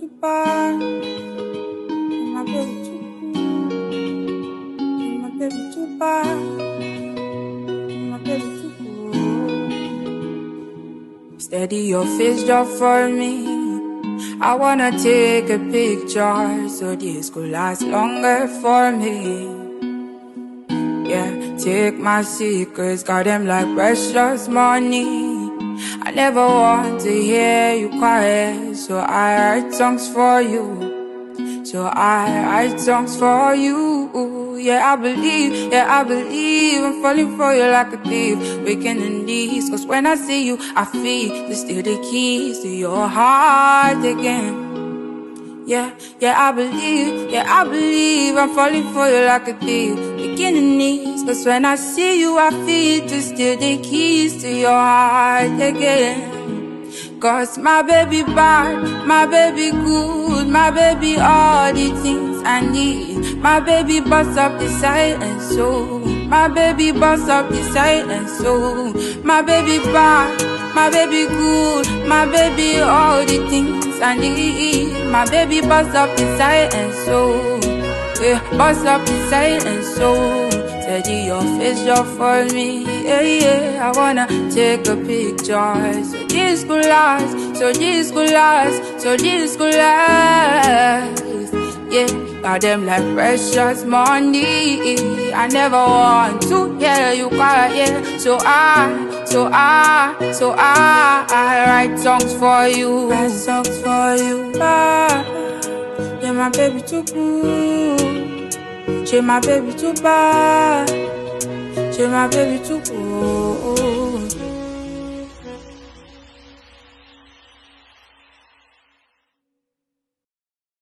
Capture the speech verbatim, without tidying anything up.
too bad. Yeah, my baby too good. Yeah, my baby too bad. Yeah, my baby too good. Steady your face just for me. I wanna take a picture so this could last longer for me. Yeah, take my secrets, got them like precious money. I never want to hear you quiet, so I write songs for you. So I write songs for you. Yeah, I believe, yeah, I believe I'm falling for you like a thief, waking in these. Cause when I see you, I feel there's still the keys to your heart again. Yeah, yeah, I believe, yeah, I believe I'm falling for you like a thief, beginning knees. Cause when I see you, I feel to steal the keys to your heart again. Cause my baby bad, my baby good, my baby all the things I need. My baby bust up the silent soul, my baby bust up the silent soul. My baby bad, my baby good, my baby all the things I need. My baby bust up the silent soul, yeah, bust up the silent soul. Steady your face just for me, yeah, yeah. I wanna take a picture so this could last, so this could last, so this could last. Yeah, got them like precious money. I never want to hear you cry, yeah. So I, so I, so I, I write songs for you, write songs for you. Ah, yeah, my baby too good. She my baby too bad. She my baby too good.